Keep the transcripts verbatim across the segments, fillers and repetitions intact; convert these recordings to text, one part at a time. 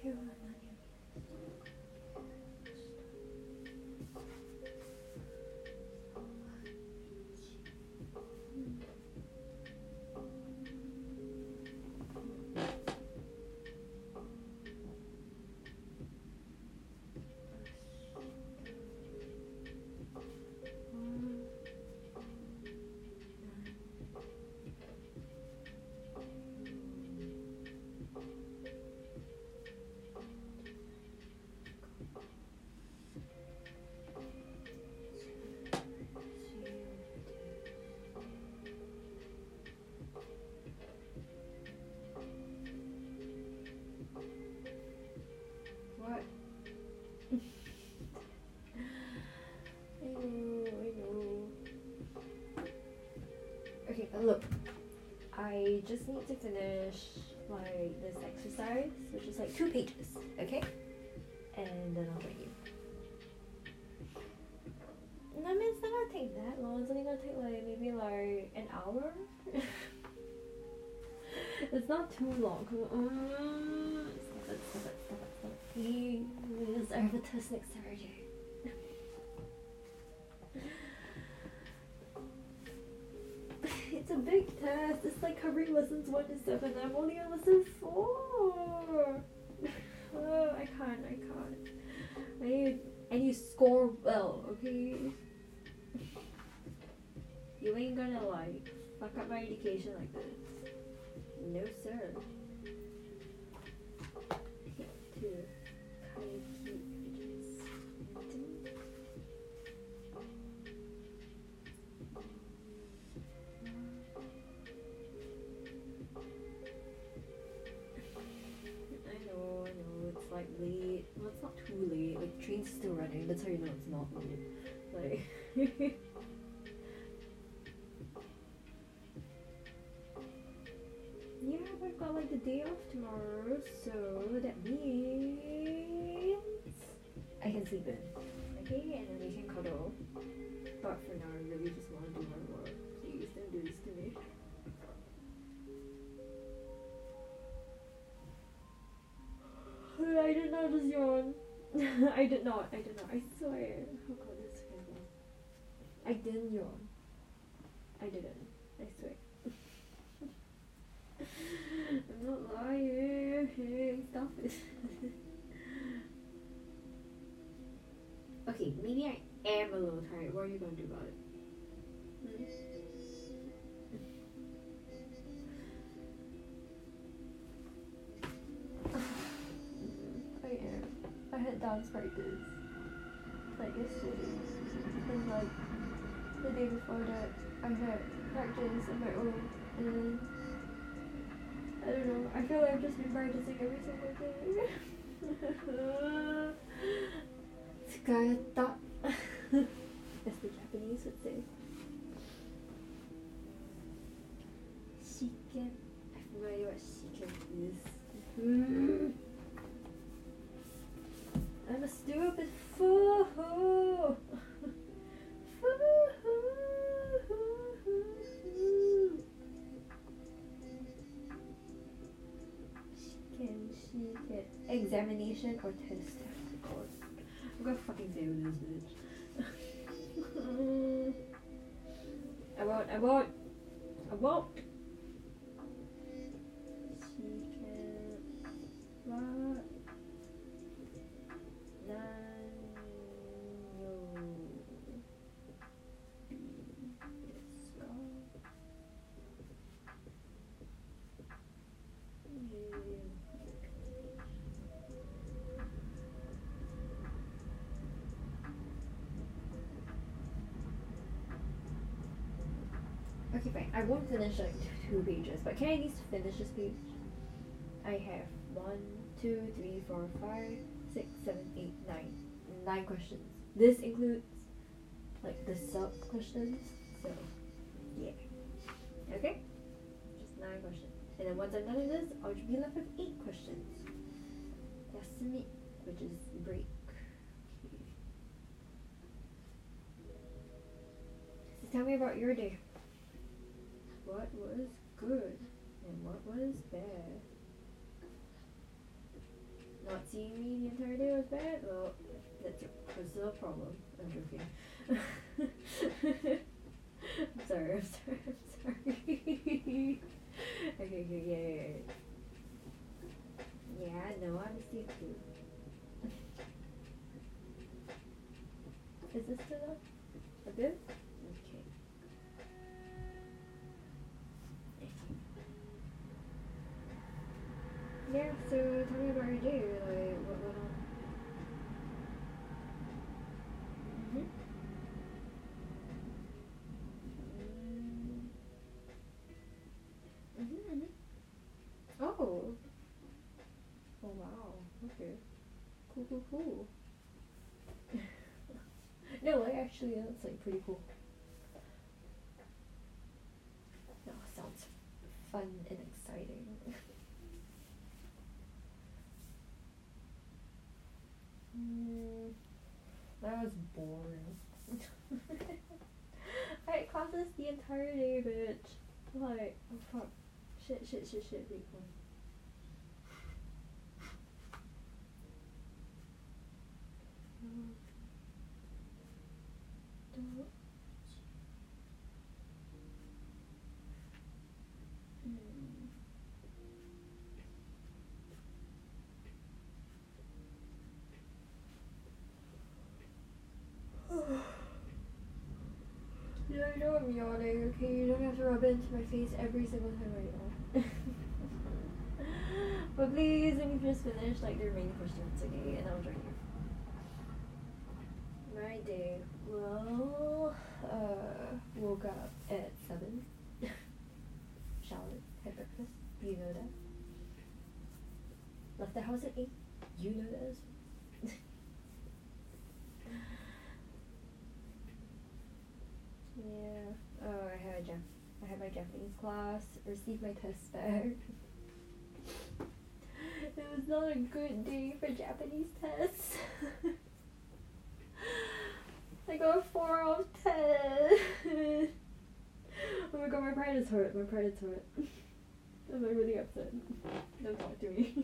What? I know, I know. Okay, but look. I just need to finish like this exercise, which is like two pages, okay? And then I'll join you. I mean, it's not gonna take that long. It's only gonna take like maybe like an hour. It's not too long. Um, stop it, stop it, stop it, stop it. Please, I have a test next Saturday. It's a big test. It's like covering lessons one to seven. I'm only on lesson four. Oh, I can't. I can't. I need. And you score well, okay? You ain't gonna like fuck up my education like this. No, sir. Hit two. Kaiki images. I know, I know, it's like late. Well, it's not too late. Like, train's still running. That's how you know it's not late. Like, yeah, but I've got like the day off tomorrow, so that means I can sleep in. Okay, and then we can cuddle. But for now, I really just want to do my work. Please don't do this to me. I did not just yawn. I did not. I did not. I swear. Oh god, this is terrible. I didn't yawn. I didn't. I swear. I'm not lying. Hey, stop it. Okay, maybe I am a little tired. What are you gonna do about it? Hmm? I am. I had dance practice like yesterday, and like the day before that I had practice on my own, and I don't know, I feel like I've just been practicing every single day. Tsukayata. As the Japanese would say. Shiken. I have no idea what shiken is. Mm. I'm a stupid fool. Fool. Shiken, shiken. Examination or test? God. I'm gonna fucking fail this bitch. I won't, I won't, I won't. Shiken. What? Okay, fine. I won't finish like two pages, but can I at least finish this page? I have one, two, three, four, five, six, seven, eight, nine. Nine questions. This includes like the sub questions. So yeah. Okay? Just nine questions. And then once I'm done with this, I'll be left with eight questions. Yasumi, which is break. Okay. So tell me about your day. What was good and what was bad? Not well, that's your personal problem. I'm joking. I'm sorry, I'm sorry, I'm sorry. Okay, okay, yeah, yeah, yeah. Yeah, no, I'm asleep too. Is this still up? A bit? Okay. Yeah, so tell me about your day. Like, what went on? Mm-hmm. Mm-hmm, mm-hmm. Oh. Oh, wow. Okay. Cool, cool, cool. No, like, actually, that's, like, pretty cool. No, sounds fun and exciting. Mm, that was boring. I had classes the entire day, bitch. Like, oh fuck. Shit, shit, shit, shit, wait, hold on. Don't. Mm. Yeah, I know I'm yawning, okay? You don't have to rub it into my face every single time I yawn. But please, let me just finish like the remaining questions, okay? And I'll join you. My day. Well, uh, woke up at seven. Showered, had breakfast. You know that. Left the house at eight. You know that as well. Yeah. Oh, I had a Jap- I had my Japanese class. Received my test back. It was not a good day for Japanese tests. I got a four out of ten. Oh my god, my pride is hurt. My pride is hurt. I'm like really upset. Don't talk to me.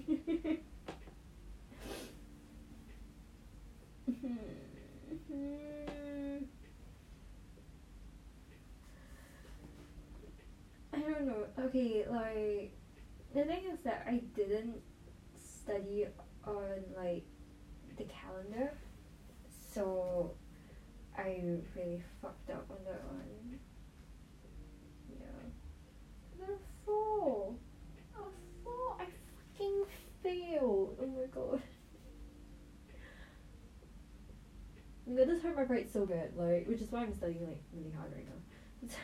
I don't know. Okay, like the thing is that I didn't study on like the calendar, so I really fucked up on that one. Yeah. The four. A four. I fucking failed. Oh my god. I'm gonna hurt my pride so bad, like, which is why I'm studying like really hard right now.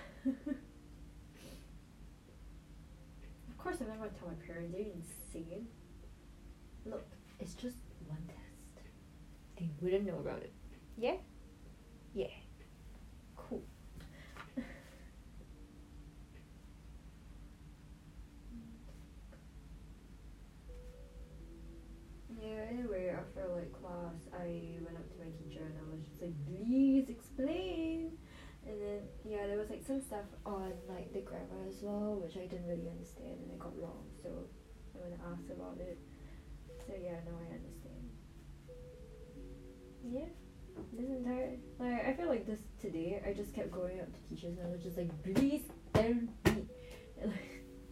Of course I'm not gonna tell my parents, they're insane. Look, it's just one test. They wouldn't know about it. Yeah? Yeah. Cool. Yeah, anyway, after like class, I went up to my teacher and I was just like, please explain. And then, yeah, there was like some stuff on like the grammar as well, which I didn't really understand and I got wrong, so I went to ask about it. So yeah, now I understand. Yeah, this entire, like, I feel like this today, I just kept going up to teachers and I was just like, please tell me. And, like,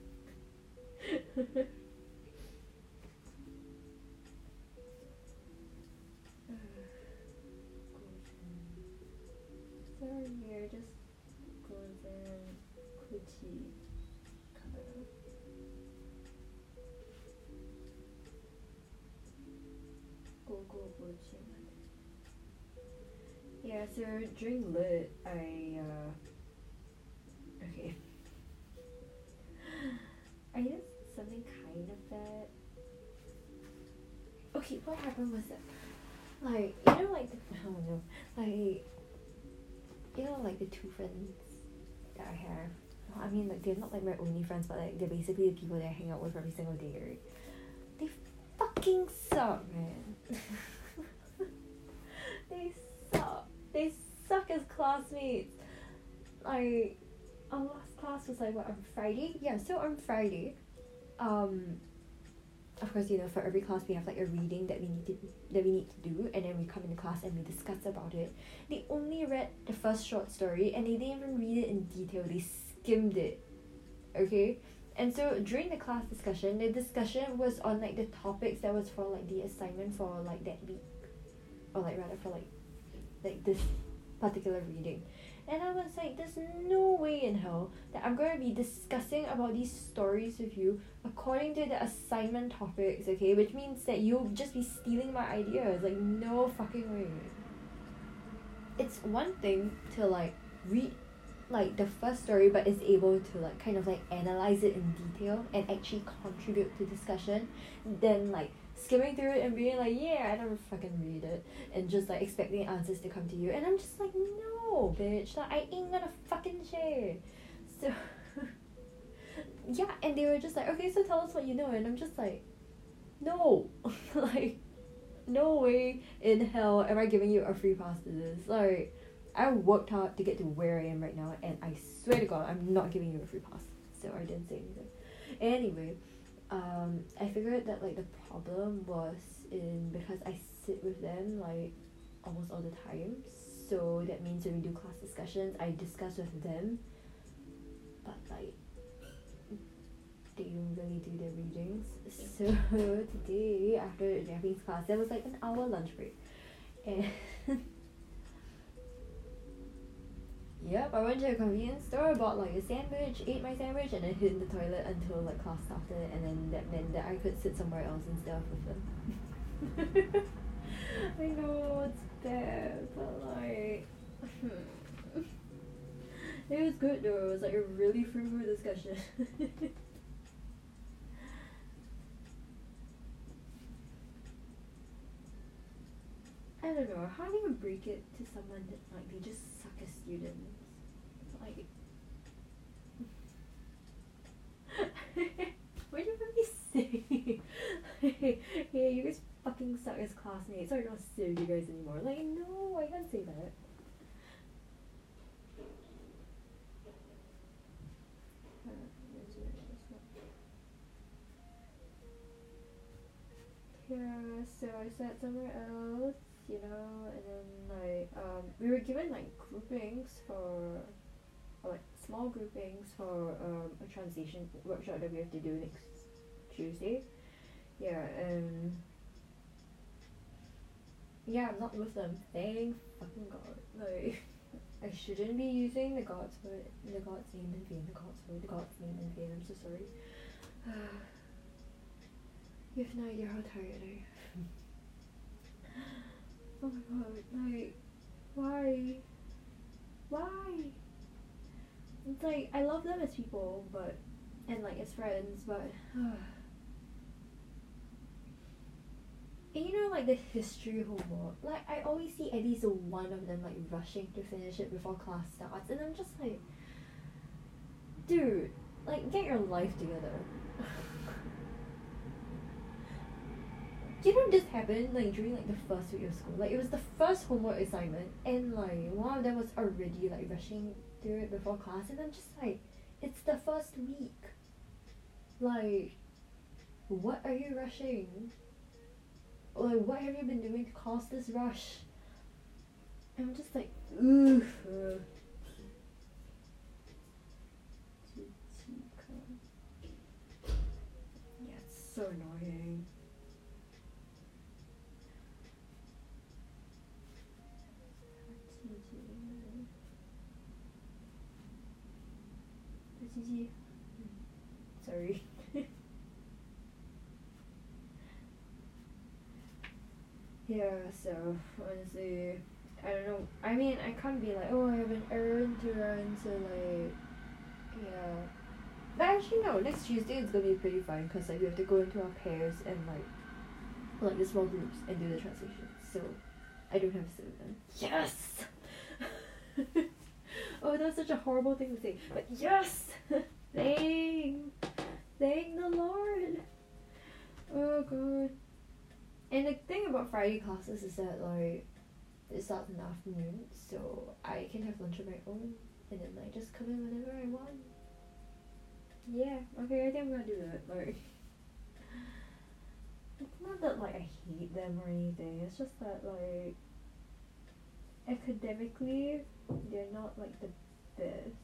sorry, I just goes in Kuchi Kara. Go go Kuchi. Yeah, so during lit, I uh okay. I did something kind of bad. Okay, what happened was that, like, you know, like, I don't know, like, you know, like the two friends that I have. I mean, like, they're not like my only friends, but like they're basically the people that I hang out with every single day, right? They fucking suck, man. They suck. They suck as classmates. Like, our last class was like what, on Friday? Yeah, so on Friday, um, of course, you know, for every class we have like a reading that we need to that we need to do, and then we come into class and we discuss about it. They only read the first short story and they didn't even read it in detail. They skimmed it. Okay? And so during the class discussion, the discussion was on like the topics that was for like the assignment for like that week. Or like rather for like like this particular reading. And I was like, there's no way in hell that I'm going to be discussing about these stories with you according to the assignment topics, okay? Which means that you'll just be stealing my ideas. Like, no fucking way. It's one thing to, like, read, like, the first story but is able to, like, kind of, like, analyze it in detail and actually contribute to discussion. Then, like, skimming through it and being like, yeah, I never fucking read it. And just, like, expecting answers to come to you. And I'm just like, no, bitch. Like, I ain't gonna fucking share. So, yeah. And they were just like, okay, so tell us what you know. And I'm just like, no. Like, no way in hell am I giving you a free pass to this. Like, I worked hard to get to where I am right now. And I swear to God, I'm not giving you a free pass. So I didn't say anything. Anyway. Um, I figured that like the problem was in because I sit with them like almost all the time, so that means when we do class discussions, I discuss with them, but like they don't really do their readings. So today after the Japanese class, there was like an hour lunch break, and yep, I went to a convenience store, bought like a sandwich, ate my sandwich, and then hid in the toilet until like class started, and then that meant that I could sit somewhere else instead of with them. I know it's bad, but like it was good though. It was like a really fruitful discussion. I don't know, how do you break it to someone that like they just suck as students? Like what do you want me to say? Hey, hey, you guys fucking suck as classmates. Sorry, not serve you guys anymore. Like, no, I can't say that. Yeah, so I sat somewhere else, you know, and then like um we were given like groupings for or, like small groupings for um a translation workshop that we have to do next Tuesday. Yeah, and yeah, I'm not with them. Thank fucking God. Like I shouldn't be using the God's word, the God's name in vain, the God's word, the God's name in vain. I'm so sorry. You have no idea how tired I am. Oh my God, like, why? Why? It's like, I love them as people, but, and like as friends, but, and you know, like the history homework, like I always see at least one of them like rushing to finish it before class starts, and I'm just like, dude, like get your life together. You know this happened like during like the first week of school. Like it was the first homework assignment, and like one of them was already like rushing through it before class, and I'm just like, it's the first week. Like, what are you rushing? Or like, what have you been doing to cause this rush? And I'm just like, oof. Yeah, it's so annoying. Sorry. Yeah, so honestly, I don't know. I mean, I can't be like, oh, I have an errand to run, so like, yeah. But actually, no. Next Tuesday it's gonna be pretty fun because like we have to go into our pairs and like, like the small groups and do the translation. So I don't have to sit with them. Yes. Oh, that's such a horrible thing to say, but yes. Thank, thank the Lord. Oh God. And the thing about Friday classes is that like it starts in the afternoon, so I can have lunch on my own and then like just come in whenever I want. Yeah, okay, I think I'm gonna do that. Like, It's just that like academically they're not like the best,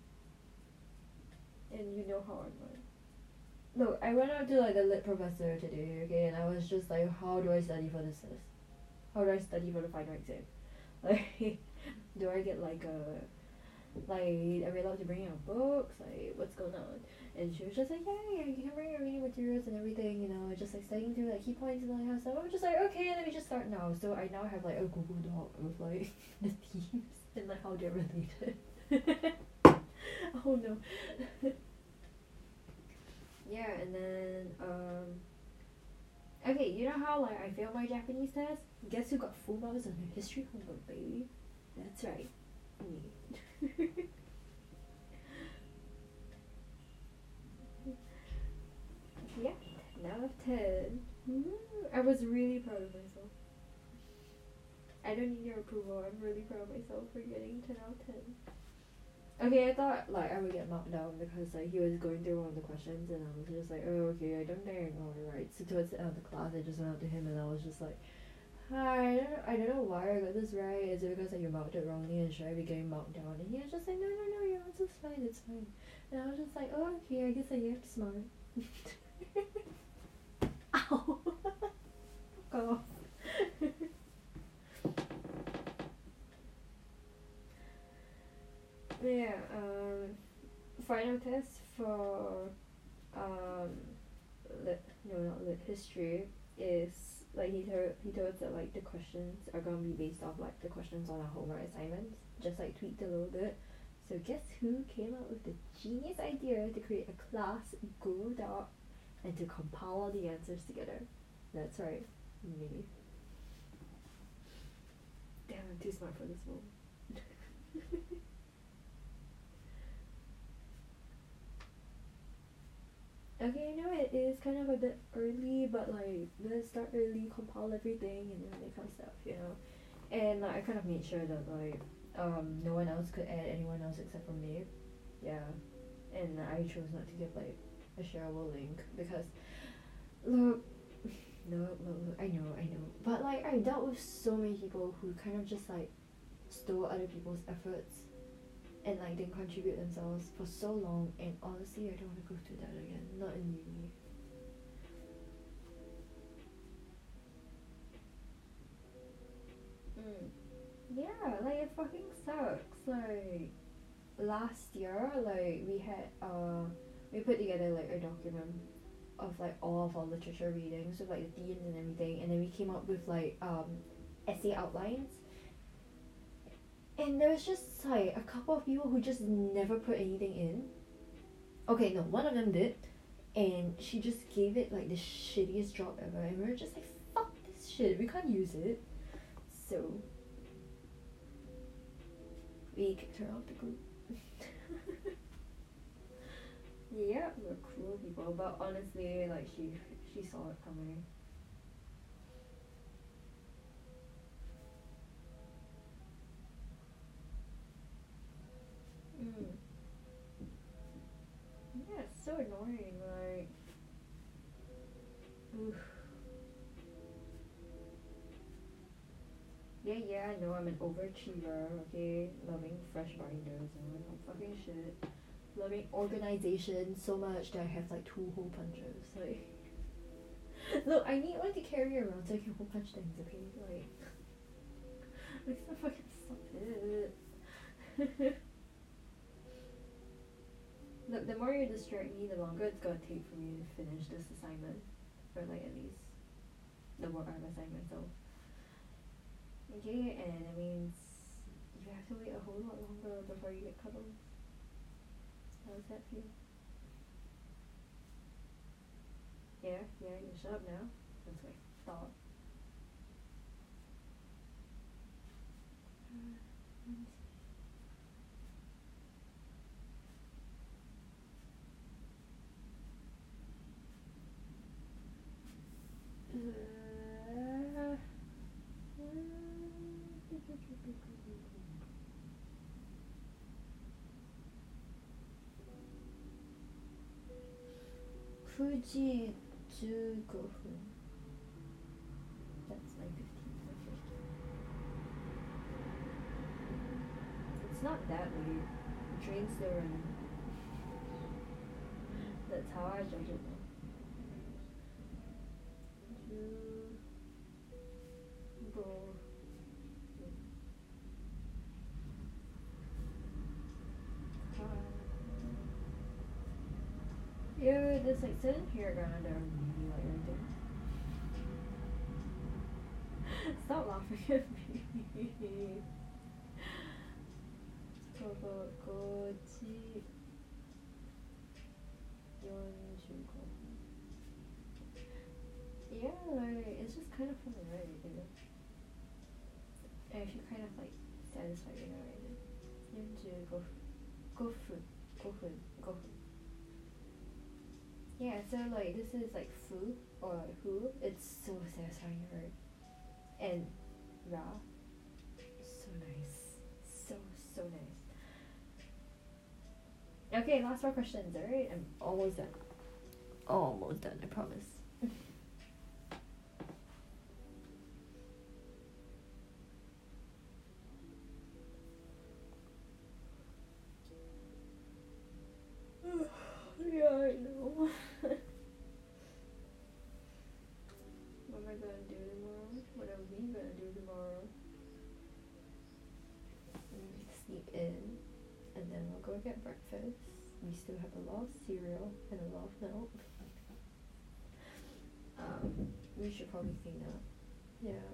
and you know how I'm like. Look, I went up to like the lit professor today, okay, and I was just like, how do I study for this test? How do I study for the final exam? Like, do I get like a like, are we allowed to bring out books? Like, what's going on? And she was just like, yeah, yeah, you can bring your reading materials and everything, you know, just like studying through like key points and all that kind of stuff. I was just like, okay, let me just start now. So I now have like a Google Doc of like the themes and like how they're related. Oh no. Yeah, and then um okay, you know how like I failed my Japanese test? Guess who got full marks on her history homework, baby? That's right, me. Yeah, ten out of ten. Mm-hmm. I was really proud of myself. I don't need your approval. I'm really proud of myself for getting ten out of ten. Okay, I thought like I would get marked down because like he was going through one of the questions and I was just like, oh okay, I don't think I got it right. So towards the end of the class, I just went up to him and I was just like, hi, I don't know, I don't know why I got this right. Is it because like you marked it wrongly and should I be getting marked down? And he was just like, no, no, no, your answer's fine, it's fine. And I was just like, oh okay, I guess I get smart. Ow! Fuck off. Yeah, um, final test for um, lit, no not lit, history is like he told he told us that like the questions are gonna be based off like the questions on our homework assignments, just like tweaked a little bit. So guess who came up with the genius idea to create a class Google Doc and to compile all the answers together? That's right, me. Damn, I'm too smart for this one. Okay, I know it is kind of a bit early, but like let's start early, compile everything, and then that kind of stuff, you know. And like I kind of made sure that like um no one else could add anyone else except for me, yeah. And I chose not to give like a shareable link because look, no, look, look, I know, I know, but like I dealt with so many people who kind of just like stole other people's efforts and like didn't contribute themselves for so long, and honestly I don't want to go through that again, not in uni. Mm. Yeah, like it fucking sucks. Like last year, like we had uh we put together like a document of like all of our literature readings with like the themes and everything, and then we came up with like um essay outlines. And there was just like a couple of people who just never put anything in. Okay, no, one of them did, and she just gave it like the shittiest job ever, and we were just like, fuck this shit, we can't use it. So we kicked her out the group. Yeah, we're cruel people, but honestly, like she she saw it coming. Mm. Yeah, it's so annoying, like oof. Yeah, yeah, I know I'm an overachiever, okay? Loving fresh binders and all that fucking shit. Loving organization so much that I have like two hole punches. Like look, I need one to carry around so I can hole punch things, okay? Like like so fucking stop it. Look, the more you distract me, the longer it's gonna take for me to finish this assignment. For like at least the work I've assigned myself. Okay, and it means you have to wait a whole lot longer before you get cuddles. How does that feel? Yeah, yeah, you shut up now. That's what I thought. Uh, let me see. Uh, Fuji じゅうごふん That's nine fifteen. It's not that late. The train's still running. That's how I judge it now. Two, go. Yeah, there's like certain hair gonna that I really like right there. Stop laughing at me. 고고고지 연주고. Yeah, like it's just kind of fun to write, you know. And if you're kind of like satisfied with it, right? 연주고, 고fu, gofu, gofu. Yeah, so like this is like fu or like who. It's so satisfying, right? And ra, so nice, so so nice. Okay, last four questions. Alright, I'm almost done. Almost done, I promise. Yeah, I know. What am I gonna do tomorrow? What are we gonna do tomorrow? Mm, sleep in, and then we'll go get breakfast. We still have a lot of cereal and a lot of milk. um, we should probably clean up. Yeah.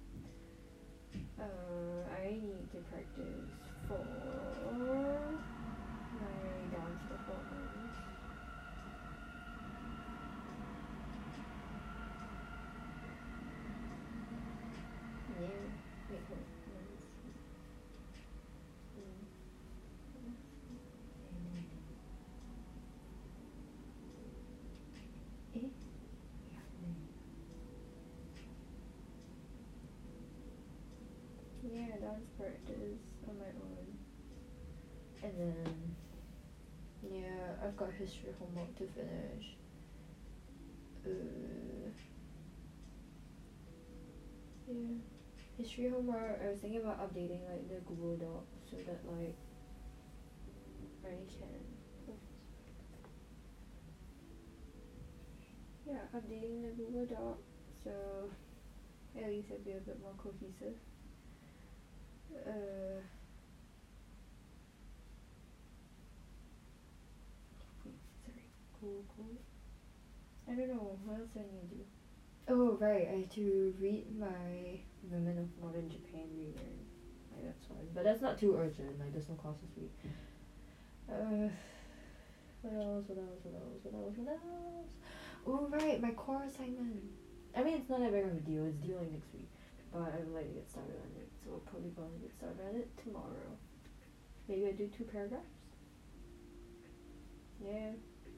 Uh, I need to practice for my dance performance. Yeah, wait, hold on. Eh? Yeah, dance practice on my own. And then, yeah, I've got history homework to finish. Uh, yeah. History homework, I was thinking about updating like the Google Doc so that like I can yeah, updating the Google Doc so at least it'll be a bit more cohesive. Uh sorry, cool, cool. I don't know, what else do I need to do? Oh right, I have to read my Women of Modern Japan reader. Like that's fine. But that's not too urgent, like there's no class this week. Uh what else, what else, what else, what else, what else? Oh right, my core assignment. I mean it's not that big of a deal, it's due like next week. But I would like to get started on it, so we're probably gonna get started on it tomorrow. Maybe I do two paragraphs? Yeah.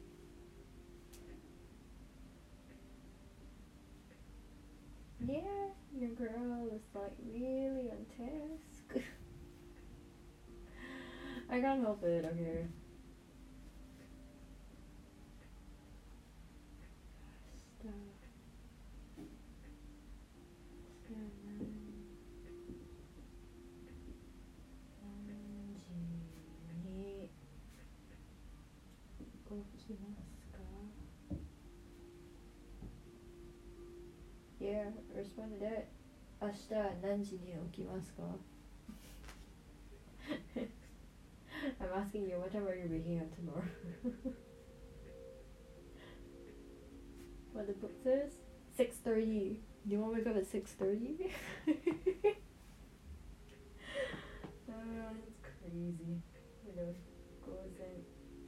Yeah, your girl is like really on task. I can't help it, okay. Yeah, respond to that. 明日何時に起きますか? I'm asking you, what time are you waking up tomorrow? What the book says? six thirty. Do you want to wake up at six thirty? Oh, that's crazy. You know, goes in.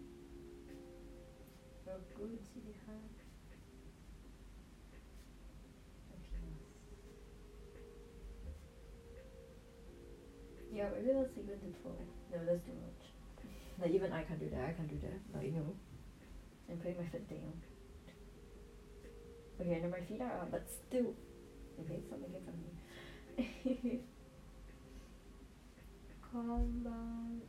Oh, good. Yeah, maybe let's sleep into twelve. No, that's too much. Like, even I can't do that. I can't do that. Like, no. I'm putting my foot down. Okay, I know my feet are up, but still. Okay, stop making fun of me. Konban.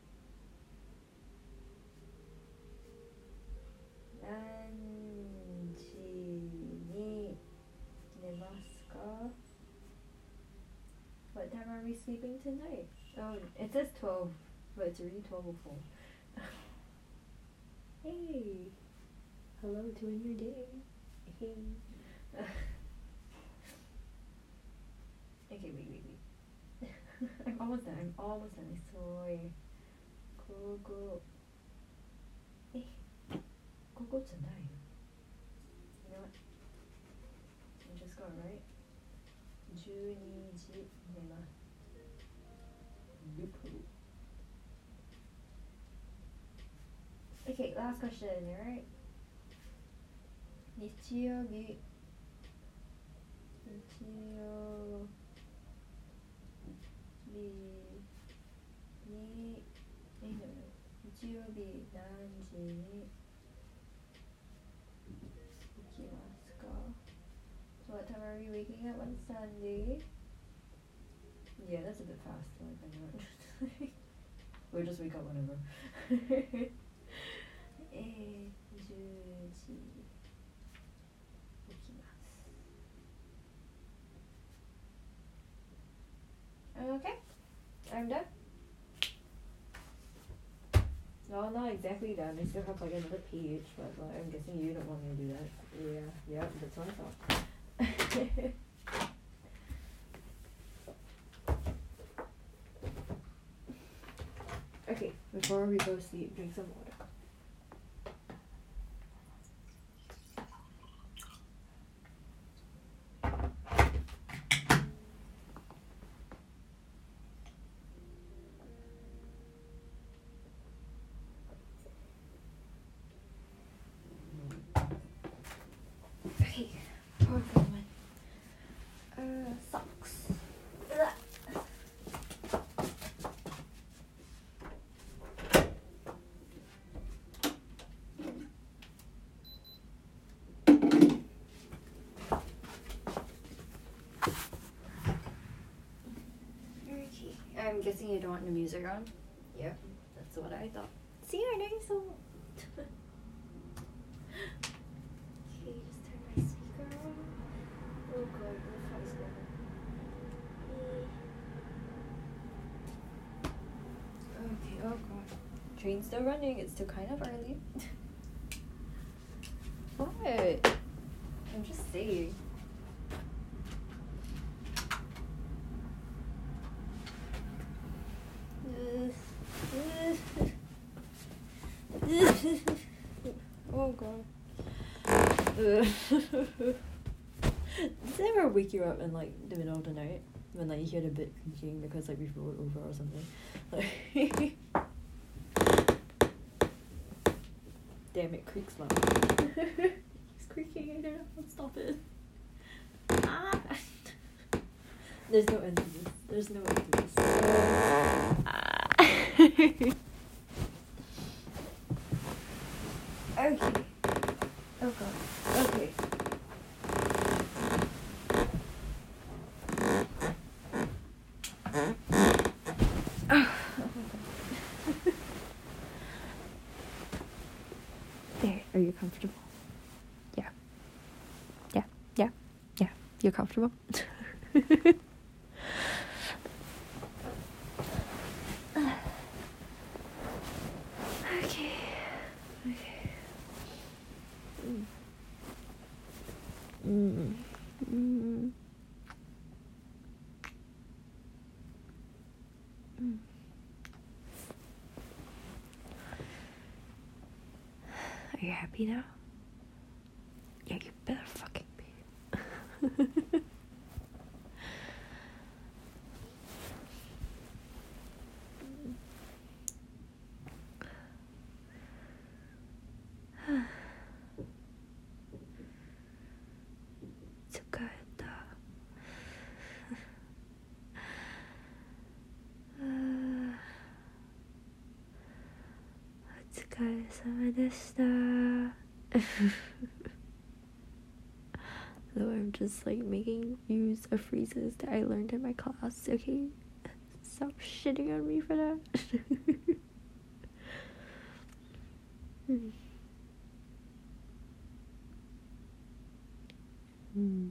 Nanji ni nemasu ka? What time are we sleeping tonight? Oh, it says twelve. But it's already twelve oh four. Hey! Hello to a new day. Hey. Okay, wait, wait, wait. I'm almost done. I'm almost done. I swear. Go, go. Eh. Go, go tonight. You know what? I just got it right. じゅうにじ寝ます。Nope. Okay, last question, alright? 日曜日。日曜日に、え、no, no. 日曜日何時に起きますか? So what time are we waking up on Sunday? Yeah, that's a bit fast, like I know. We'll just wake up whenever. えー、じゅうじ起きます。Okay, I'm done. No, I'm not exactly done. I still have like another page, but like, I'm guessing you don't want me to do that. Yeah, yeah, that's what I thought. Okay, before we go sleep, drink some water. Okay, oh god, man. Uh, socks. Ugh. Okay, I'm guessing you don't want the music on? Yep, that's what I thought. See, I know you so well. Okay, just turn my speaker on. Oh god, the phone's going. Okay, oh god. Train's still running, it's still kind of early. What? I'm just saying. Oh god. Does it ever wake you up in like the middle of the night when like you hear the bed creaking because like we've rolled over or something? Like damn, it creaks loud. It's creaking, I don't know how to stop it. Ah. There's no end to this. There's no end to this. Ah. Okay. Oh god. Okay. There. Are you comfortable? Yeah. Yeah. Yeah. Yeah. You're comfortable? Okay. Okay. Mm. Mm. Mm. Mm. Are you happy now? Yeah, you better fucking be. So I'm just like making use of phrases that I learned in my class, okay? Stop shitting on me for that. Hmm. Hmm.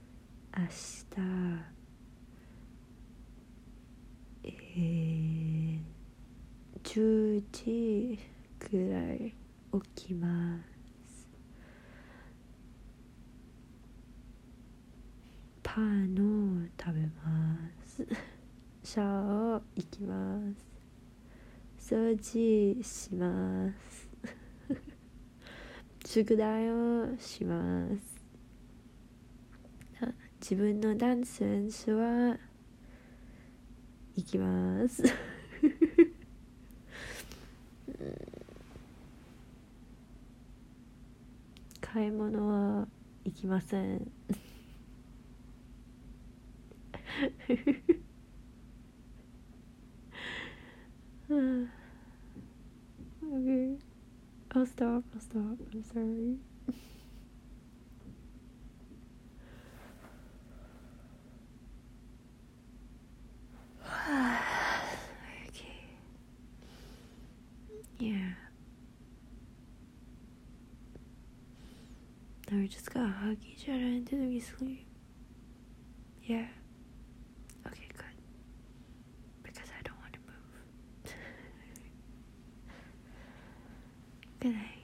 Asta. Eh. じくらい起きます。パンを食べます。シャワー行きます。掃除します。宿題をします。自分のダンス練習は行きます。買い物は行きません。Okay, I'll stop, I'll stop, I'm sorry. Okay. Yeah. Now we're just gonna hug each other until we sleep. Yeah. Okay, good. Because I don't want to move. Good night.